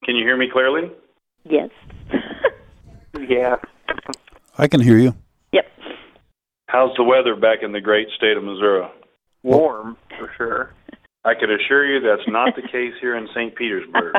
Can you hear me clearly? Yes. Yeah. I can hear you. Yep. How's the weather back in the great state of Missouri? Warm, for sure. I can assure you that's not the case here in St. Petersburg.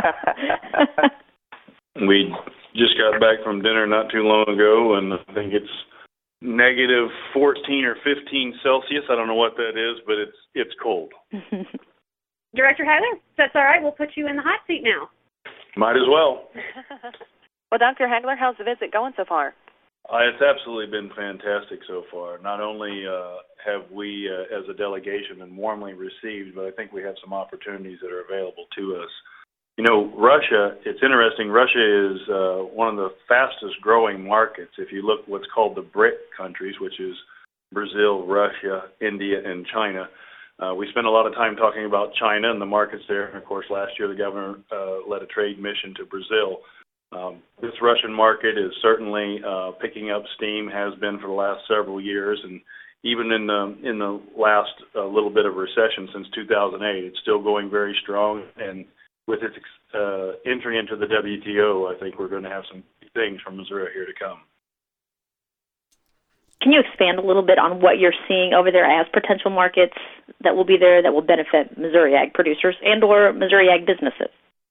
We just got back from dinner not too long ago, and I think it's negative 14 or 15 Celsius. I don't know what that is, but it's cold. Director Heather, if that's all right, we'll put you in the hot seat now. Might as well. Well, Dr. Hagler, how's the visit going so far? It's absolutely been fantastic so far. Not only have we, as a delegation, been warmly received, but I think we have some opportunities that are available to us. You know, Russia, it's interesting, Russia is one of the fastest growing markets. If you look what's called the BRIC countries, which is Brazil, Russia, India, and China. We spent a lot of time talking about China and the markets there. And of course, last year the governor led a trade mission to Brazil. This Russian market is certainly picking up steam, has been for the last several years, and even in the last little bit of recession since 2008, it's still going very strong. And with its entry into the WTO, I think we're going to have some things from Missouri here to come. Can you expand a little bit on what you're seeing over there as potential markets that will be there that will benefit Missouri ag producers and or Missouri ag businesses?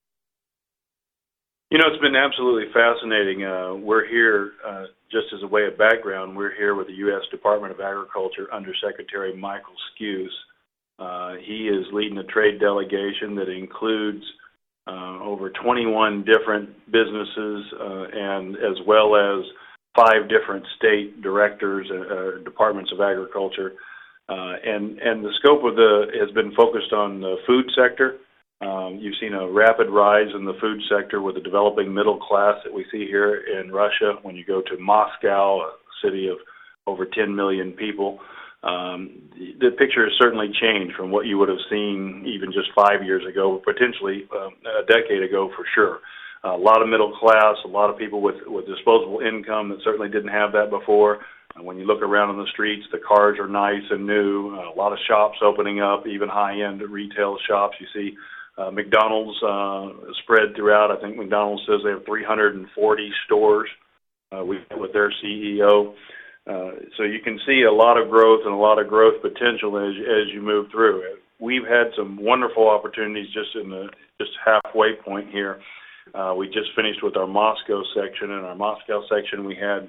You know, it's been absolutely fascinating. We're here, just as a way of background, we're here with the U.S. Department of Agriculture Under Secretary Michael Skuse. He is leading a trade delegation that includes over 21 different businesses and as well as 5 different state directors, departments of agriculture. And the scope of has been focused on the food sector. You've seen a rapid rise in the food sector with the developing middle class that we see here in Russia. When you go to Moscow, a city of over 10 million people, the picture has certainly changed from what you would have seen even just 5 years ago, potentially a decade ago for sure. A lot of middle class, a lot of people with disposable income that certainly didn't have that before. And when you look around on the streets, the cars are nice and new, a lot of shops opening up, even high-end retail shops. You see McDonald's spread throughout. I think McDonald's says they have 340 stores with their CEO. So you can see a lot of growth and a lot of growth potential as you move through. We've had some wonderful opportunities just halfway point here. We just finished with our Moscow section. In our Moscow section, we had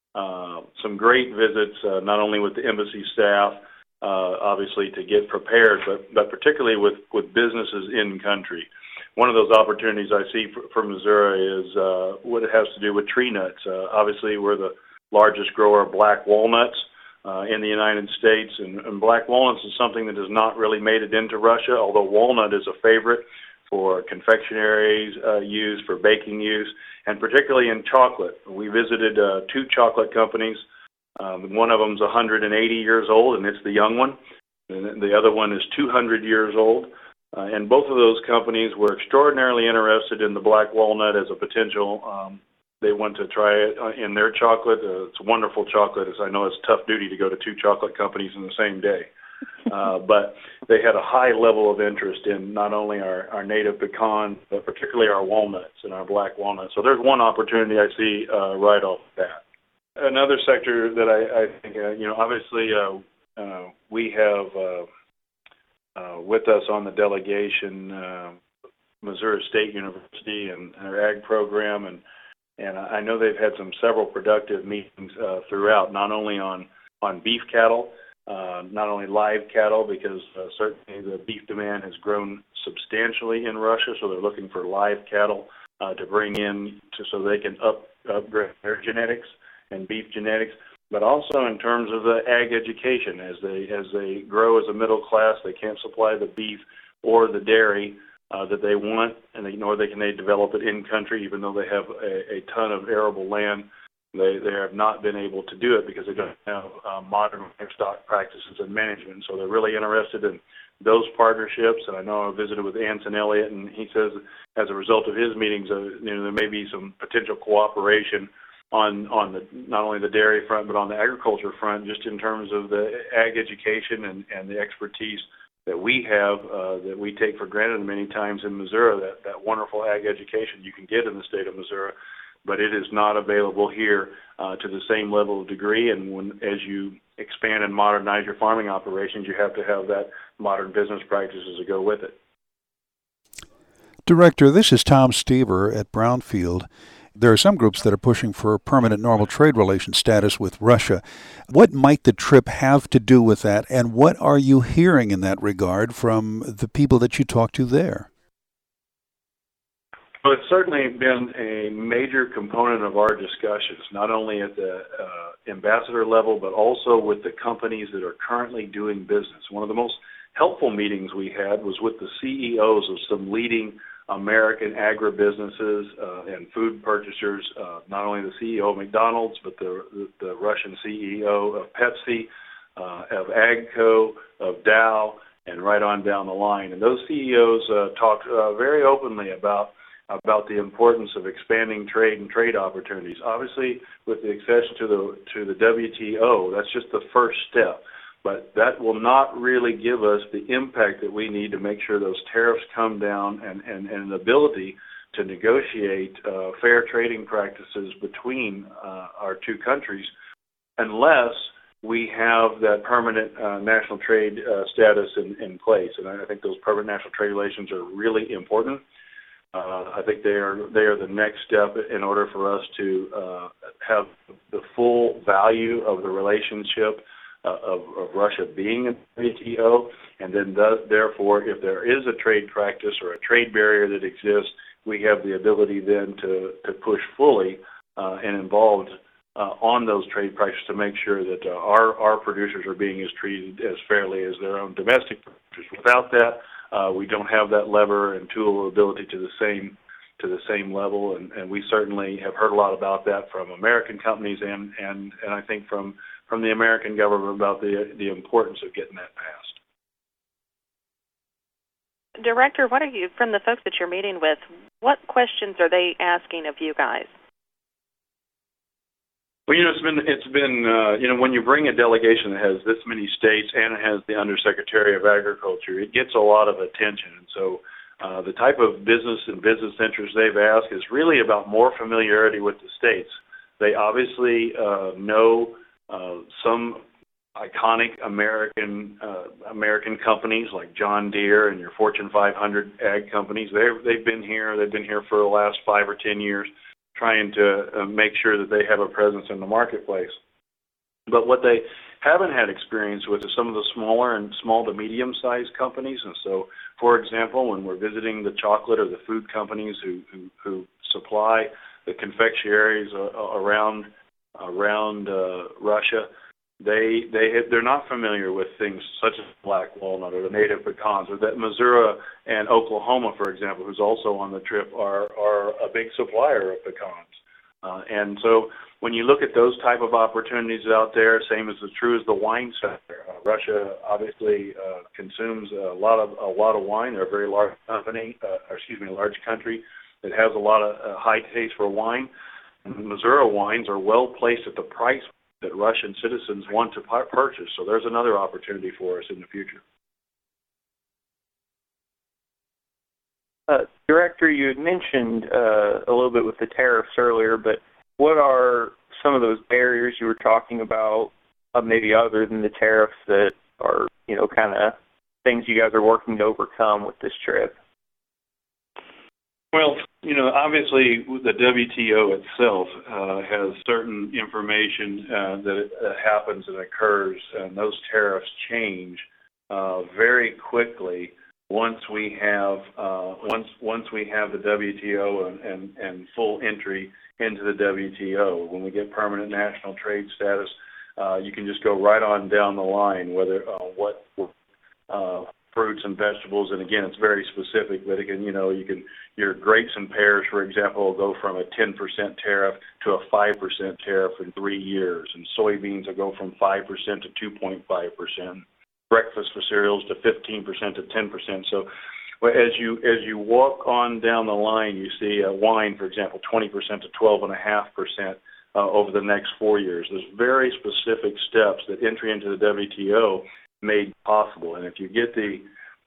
some great visits, not only with the embassy staff, obviously to get prepared, but particularly with businesses in country. One of those opportunities I see for Missouri is what it has to do with tree nuts. Obviously, we're the largest grower of black walnuts in the United States, and black walnuts is something that has not really made it into Russia, although walnut is a favorite for confectionaries use, for baking use, and particularly in chocolate. We visited 2 chocolate companies. One of them is 180 years old, and it's the young one. And the other one is 200 years old. And both of those companies were extraordinarily interested in the black walnut as a potential. They want to try it in their chocolate. It's wonderful chocolate. As I know, it's tough duty to go to 2 chocolate companies in the same day. But they had a high level of interest in not only our native pecan, but particularly our walnuts and our black walnuts. So there's one opportunity I see right off the bat. Another sector that I think, obviously we have with us on the delegation Missouri State University and their ag program, and I know they've had several productive meetings throughout, not only on beef cattle, not only live cattle, because certainly the beef demand has grown substantially in Russia, so they're looking for live cattle to bring in so they can upgrade their genetics and beef genetics, but also in terms of the ag education. As they grow as a middle class, they can't supply the beef or the dairy that they want, and nor can they develop it in country, even though they have a ton of arable land. They have not been able to do it because they don't have modern livestock practices and management. So they're really interested in those partnerships. And I know I visited with Anson Elliott, and he says as a result of his meetings, there may be some potential cooperation on the not only the dairy front but on the agriculture front, just in terms of the ag education and the expertise that we have that we take for granted many times in Missouri, that wonderful ag education you can get in the state of Missouri, but it is not available here to the same level of degree. And as you expand and modernize your farming operations, you have to have that modern business practices to go with it. Director, this is Tom Stever at Brownfield. There are some groups that are pushing for permanent normal trade relation status with Russia. What might the trip have to do with that, and what are you hearing in that regard from the people that you talk to there? Well, it's certainly been a major component of our discussions, not only at the ambassador level, but also with the companies that are currently doing business. One of the most helpful meetings we had was with the CEOs of some leading American agribusinesses and food purchasers, not only the CEO of McDonald's, but the Russian CEO of Pepsi, of AGCO, of Dow, and right on down the line. And those CEOs talked very openly about the importance of expanding trade and trade opportunities. Obviously, with the accession to the WTO, that's just the first step. But that will not really give us the impact that we need to make sure those tariffs come down and an ability to negotiate fair trading practices between our two countries unless we have that permanent national trade status in place. And I think those permanent national trade relations are really important. I think they are the next step in order for us to have the full value of the relationship of Russia being in the WTO, and then therefore, if there is a trade practice or a trade barrier that exists, we have the ability then to push fully and involved on those trade practices to make sure that our producers are being treated as fairly as their own domestic producers. Without that, we don't have that lever and tool ability to the same level, and we certainly have heard a lot about that from American companies and I think from the American government about the importance of getting that passed. Director, what are you, from the folks that you're meeting with, what questions are they asking of you guys? Well, it's been when you bring a delegation that has this many states and it has the Undersecretary of Agriculture, it gets a lot of attention. And so the type of business and business interests they've asked is really about more familiarity with the states. They obviously know some iconic American companies like John Deere and your Fortune 500 ag companies. They've been here for the last 5 or 10 years, trying to make sure that they have a presence in the marketplace. But what they haven't had experience with is some of the small to medium-sized companies. And so, for example, when we're visiting the chocolate or the food companies who supply the confectionaries around Russia, they're not familiar with things such as black walnut or the native pecans, or that Missouri and Oklahoma, for example, who's also on the trip, are a big supplier of pecans. And so when you look at those type of opportunities out there, same as is true as the wine sector. Russia obviously consumes a lot of wine. They're a very large large country that has a lot of high taste for wine. And Missouri wines are well placed at the price that Russian citizens want to purchase. So there's another opportunity for us in the future. Director, you had mentioned a little bit with the tariffs earlier, but what are some of those barriers you were talking about, maybe other than the tariffs, that are, kind of things you guys are working to overcome with this trip? Well, obviously the WTO itself has certain information that happens and occurs, and those tariffs change very quickly once we have the WTO and full entry into the WTO. When we get permanent national trade status, you can just go right on down the line, whether what fruits and vegetables, and again, it's very specific, but again, your grapes and pears, for example, will go from a 10% tariff to a 5% tariff in 3 years, and soybeans will go from 5% to 2.5%, breakfast for cereals to 15% to 10%. So as you walk on down the line, you see wine, for example, 20% to 12.5% over the next 4 years. There's very specific steps that entry into the WTO made possible. And if you get the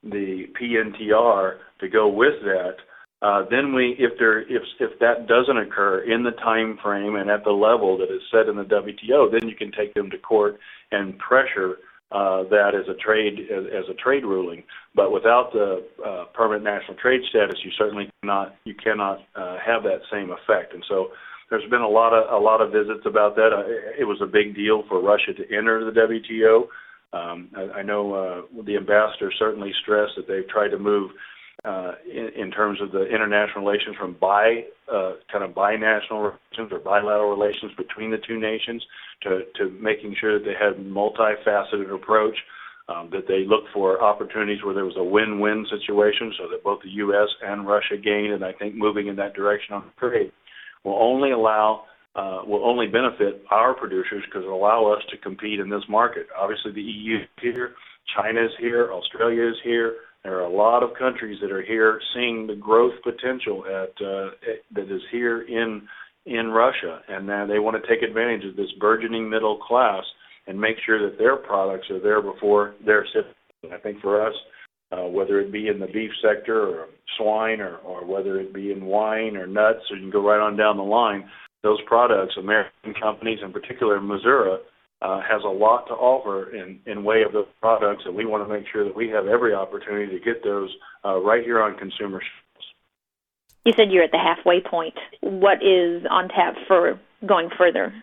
the PNTR to go with that, then if that doesn't occur in the time frame and at the level that is set in the WTO, then you can take them to court and pressure that as a trade ruling. But without the permanent national trade status, you certainly cannot have that same effect. And so there's been a lot of visits about that. It was a big deal for Russia to enter the WTO. I know the ambassador certainly stressed that they've tried to move in terms of the international relations from kind of binational relations or bilateral relations between the two nations to making sure that they had a multifaceted approach, that they looked for opportunities where there was a win-win situation so that both the U.S. and Russia gained. And I think moving in that direction on trade will only benefit our producers because it will allow us to compete in this market. Obviously, the EU is here, China is here, Australia is here. There are a lot of countries that are here seeing the growth potential that is here in Russia, and they want to take advantage of this burgeoning middle class and make sure that their products are there before their citizens. I think for us, whether it be in the beef sector or swine or whether it be in wine or nuts, or you can go right on down the line, those products, American companies, in particular Missouri, has a lot to offer in way of those products, and we want to make sure that we have every opportunity to get those right here on consumer shelves. You said you're at the halfway point. What is on tap for going further?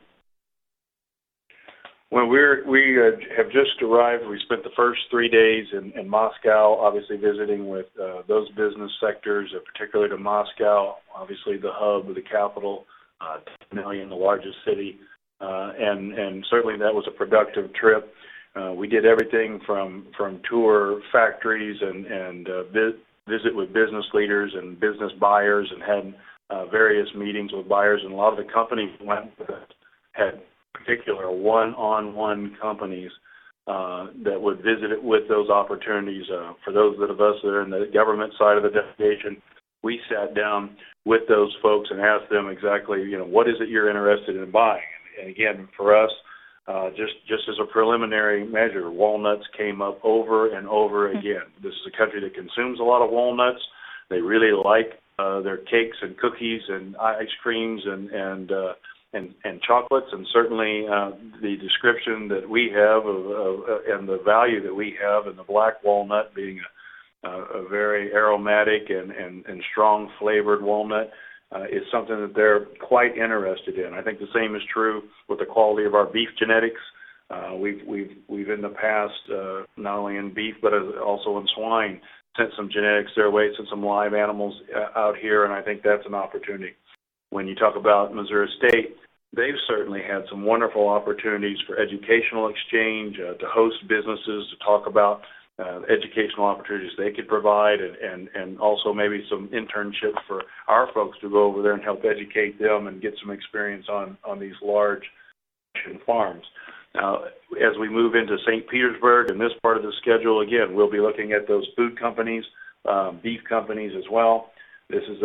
Well, we have just arrived. We spent the first 3 days in Moscow, obviously visiting with those business sectors, particularly to Moscow, obviously the hub, the capital, 10 million, the largest city. And certainly that was a productive trip. We did everything from tour factories and visit with business leaders and business buyers, and had various meetings with buyers. And a lot of the companies had particular one-on-one companies that would visit it with those opportunities. For those of us that are in the government side of the delegation, we sat down with those folks and asked them exactly, what is it you're interested in buying? And again, for us, just as a preliminary measure, walnuts came up over and over again. This is a country that consumes a lot of walnuts. They really like their cakes and cookies and ice creams and chocolates, and certainly the description that we have and the value that we have in the black walnut being a very aromatic and strong flavored walnut is something that they're quite interested in. I think the same is true with the quality of our beef genetics. We've in the past, not only in beef but also in swine, sent some genetics their way, sent some live animals out here, and I think that's an opportunity. When you talk about Missouri State, they've certainly had some wonderful opportunities for educational exchange, to host businesses, to talk about educational opportunities they could provide, and also maybe some internships for our folks to go over there and help educate them and get some experience on these large farms. Now, as we move into St. Petersburg and this part of the schedule, again, we'll be looking at those food companies, beef companies as well. This is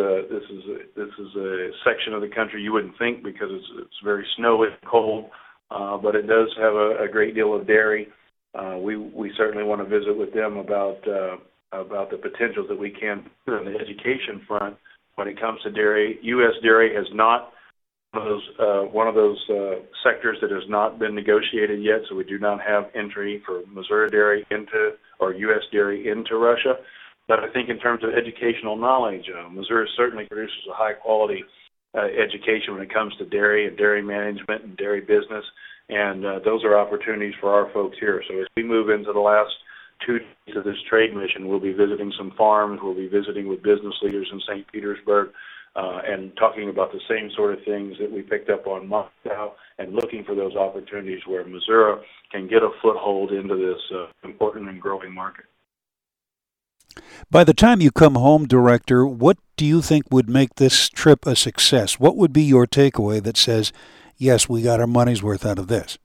a section of the country you wouldn't think because it's very snowy and cold, but it does have a great deal of dairy. We certainly want to visit with them about the potential that we can do on the education front when it comes to dairy. U.S. dairy has not one of those sectors that has not been negotiated yet, so we do not have entry for Missouri dairy or U.S. dairy into Russia. But I think in terms of educational knowledge, Missouri certainly produces a high-quality education when it comes to dairy and dairy management and dairy business, and those are opportunities for our folks here. So as we move into the last 2 days of this trade mission, we'll be visiting some farms, we'll be visiting with business leaders in St. Petersburg, and talking about the same sort of things that we picked up on Moscow, and looking for those opportunities where Missouri can get a foothold into this important and growing market. By the time you come home, Director, what do you think would make this trip a success? What would be your takeaway that says, yes, we got our money's worth out of this?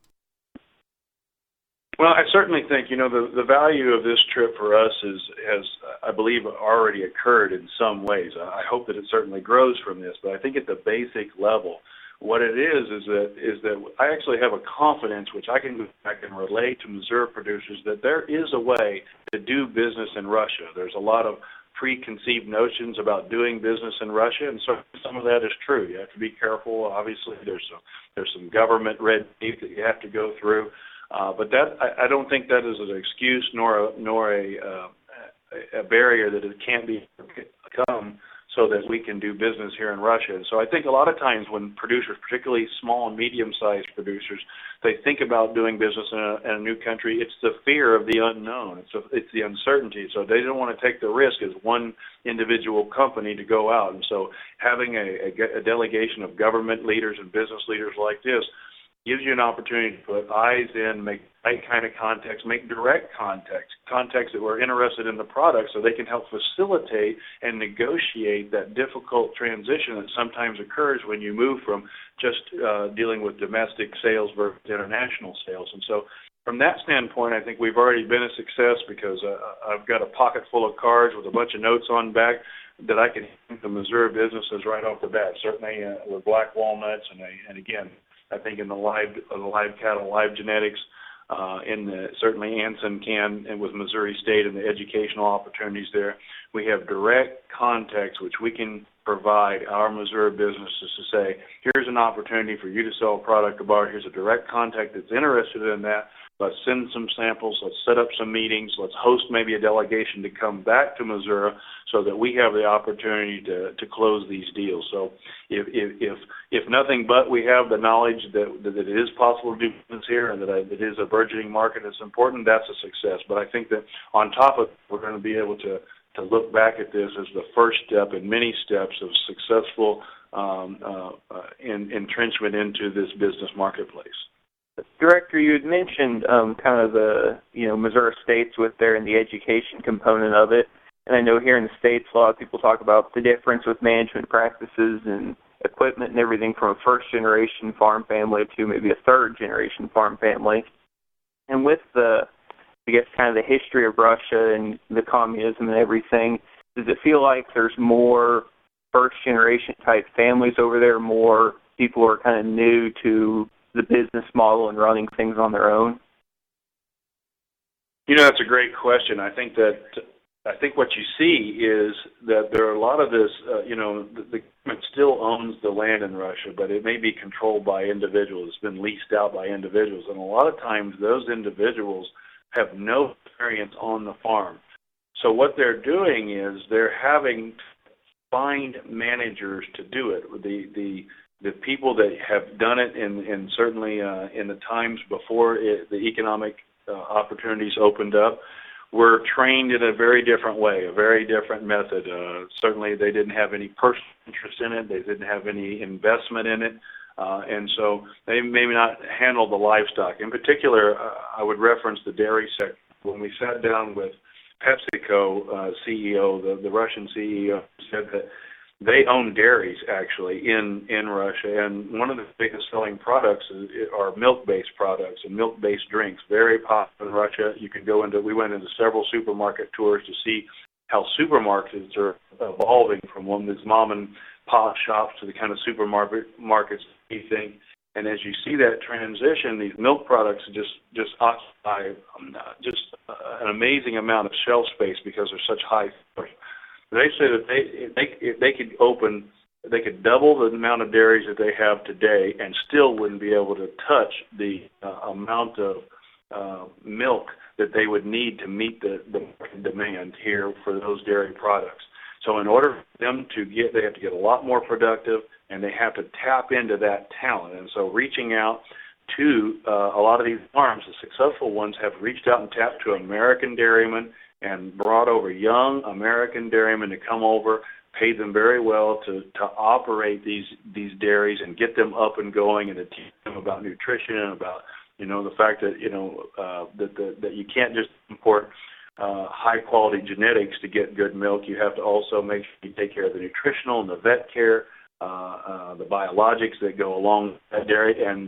Well, I certainly think, the value of this trip for us has, I believe, already occurred in some ways. I hope that it certainly grows from this, but I think at the basic level, what it is that I actually have a confidence, which I can go back and relay to Missouri producers, that there is a way to do business in Russia. There's a lot of preconceived notions about doing business in Russia, and so some of that is true. You have to be careful. Obviously, there's some government red tape that you have to go through, but that I don't think that is an excuse nor a barrier that it can't be overcome, so that we can do business here in Russia. And so I think a lot of times when producers, particularly small and medium-sized producers, they think about doing business in a new country, it's the fear of the unknown. It's the uncertainty. So they don't want to take the risk as one individual company to go out. And so having a delegation of government leaders and business leaders like this gives you an opportunity to put eyes in, make right kind of contacts, make direct contacts that were interested in the product, so they can help facilitate and negotiate that difficult transition that sometimes occurs when you move from just dealing with domestic sales versus international sales. And so from that standpoint, I think we've already been a success, because I've got a pocket full of cards with a bunch of notes on back that I can hit the Missouri businesses right off the bat, certainly with black walnuts, and again, I think in the live cattle, live genetics, certainly Anson can, and with Missouri State and the educational opportunities there, we have direct contacts which we can provide our Missouri businesses to say, here's an opportunity for you to sell a product of ours. Here's a direct contact that's interested in that. Let's send some samples. Let's set up some meetings. Let's host maybe a delegation to come back to Missouri so that we have the opportunity to close these deals. So if nothing but we have the knowledge that it is possible to do business here and that it is a burgeoning market that's important, that's a success. But I think that on top of it, we're going to be able to look back at this as the first step in many steps of successful entrenchment into this business marketplace. Director, you had mentioned kind of the Missouri States with there and the education component of it, and I know here in the States a lot of people talk about the difference with management practices and equipment and everything from a first-generation farm family to maybe a third-generation farm family. And with I guess kind of the history of Russia and the communism and everything, does it feel like there's more first-generation type families over there, more people who are kind of new to the business model and running things on their own? That's a great question. I think what you see is that there are a lot of this, the government still owns the land in Russia, but it may be controlled by individuals. It's been leased out by individuals. And a lot of times those individuals have no experience on the farm. So what they're doing is they're having to find managers to do it. The people that have done it, and certainly in the times before the economic opportunities opened up, were trained in a very different way, a very different method. Certainly they didn't have any personal interest in it. They didn't have any investment in it. And so they maybe not handle the livestock. In particular, I would reference the dairy sector. When we sat down with PepsiCo CEO, the Russian CEO, said that they own dairies, actually, in Russia, and one of the biggest selling products are milk-based products and milk-based drinks, very popular in Russia. We went into several supermarket tours to see how supermarkets are evolving from one of these mom-and-pop shops to the kind of supermarkets you think. And as you see that transition, these milk products just occupy just an amazing amount of shelf space because they're such high. They say that they could double the amount of dairies that they have today and still wouldn't be able to touch the amount of milk that they would need to meet the demand here for those dairy products. So in order for them they have to get a lot more productive, and they have to tap into that talent. And so reaching out to a lot of these farms, the successful ones have reached out and tapped to American dairymen and brought over young American dairymen to come over, paid them very well to operate these dairies and get them up and going, and to teach them about nutrition and about the fact that that you can't just import high quality genetics to get good milk. You have to also make sure you take care of the nutritional and the vet care, the biologics that go along with that dairy, and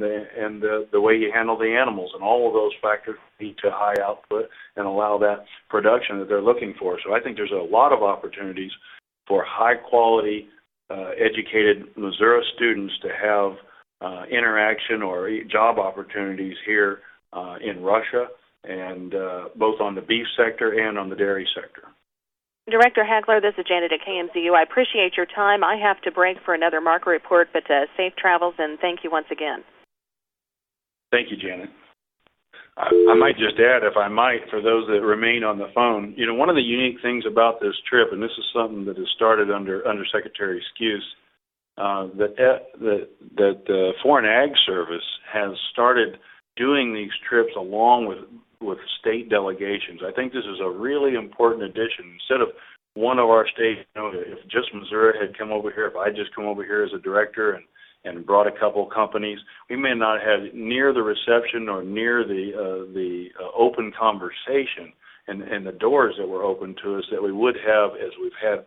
the way you handle the animals, and all of those factors lead to high output and allow that production that they're looking for. So I think there's a lot of opportunities for high quality educated Missouri students to have interaction or job opportunities here in Russia, and both on the beef sector and on the dairy sector. Director Hagler, this is Janet at KMZU. I appreciate your time. I have to break for another market report, but safe travels, and thank you once again. Thank you, Janet. I might just add, if I might, for those that remain on the phone, one of the unique things about this trip, and this is something that has started under Secretary Skuse, that the Foreign Ag Service has started doing these trips along with state delegations. I think this is a really important addition. Instead of one of our states, if just Missouri had come over here, if I just come over here as a director and brought a couple companies, we may not have near the reception or near the open conversation and the doors that were open to us that we would have as we've had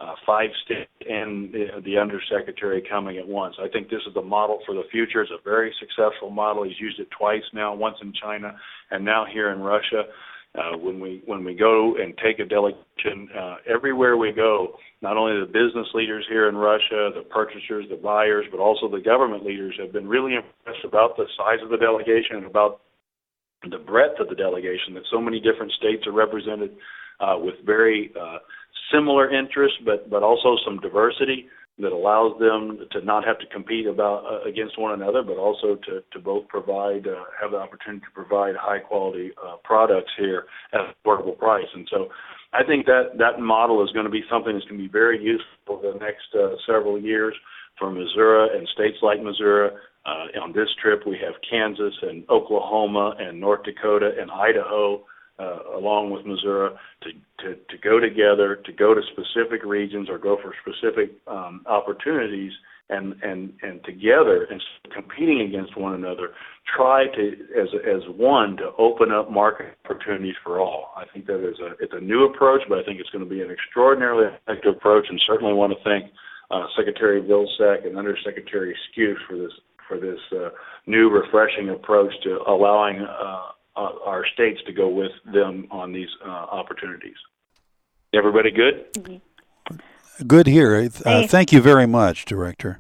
5 states and the undersecretary coming at once. I think this is the model for the future. It's a very successful model. He's used it twice now, once in China and now here in Russia. When we go and take a delegation, everywhere we go, not only the business leaders here in Russia, the purchasers, the buyers, but also the government leaders have been really impressed about the size of the delegation and about the breadth of the delegation, that so many different states are represented with very similar interests, but also some diversity that allows them to not have to compete against one another, but also to both provide, have the opportunity to provide high-quality products here at an affordable price. And so I think that model is going to be something that's going to be very useful for the next several years for Missouri and states like Missouri. On this trip, we have Kansas and Oklahoma and North Dakota and Idaho, along with Missouri, to go together, to go to specific regions or go for specific opportunities, and together, and competing against one another, try to, as one, to open up market opportunities for all. I think that it's a new approach, but I think it's going to be an extraordinarily effective approach, and certainly want to thank Secretary Vilsack and Undersecretary Skuse for this new, refreshing approach to allowing our states to go with them on these opportunities. Everybody good? Mm-hmm. Good here. Thank you very much, Director.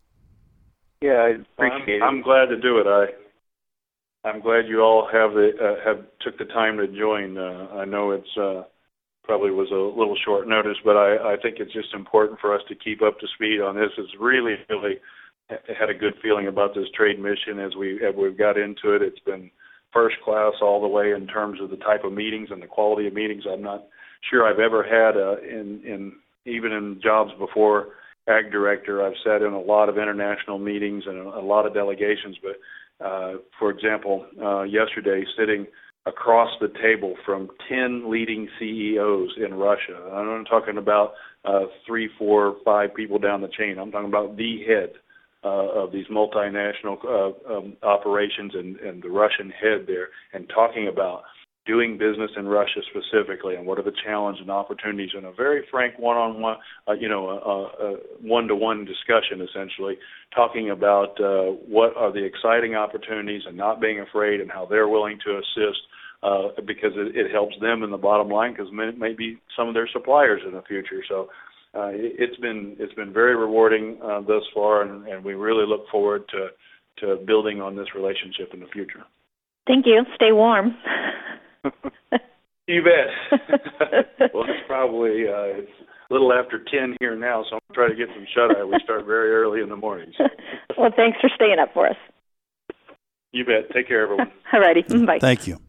Yeah, I appreciate it. I'm glad to do it. I'm glad you all have took the time to join. I know it's probably was a little short notice, but I think it's just important for us to keep up to speed on this. It's really had a good feeling about this trade mission as we've got into it. It's been first class all the way in terms of the type of meetings and the quality of meetings. I'm not sure I've ever had even in jobs before Ag Director. I've sat in a lot of international meetings and a lot of delegations, but for example, yesterday sitting across the table from 10 leading CEOs in Russia. I'm not talking about 3, 4, 5 people down the chain. I'm talking about the head of these multinational operations and the Russian head there, and talking about doing business in Russia specifically and what are the challenges and opportunities, in a very frank one-on-one, one-to-one discussion, essentially, talking about what are the exciting opportunities and not being afraid, and how they're willing to assist because it helps them in the bottom line, because it may be some of their suppliers in the future. So it's been very rewarding thus far, and we really look forward to building on this relationship in the future. Thank you. Stay warm. You bet. Well, it's probably it's a little after 10 here now, so I'm trying to get some shut-eye. We start very early in the mornings. Well, thanks for staying up for us. You bet. Take care, everyone. All righty. Bye. Thank you.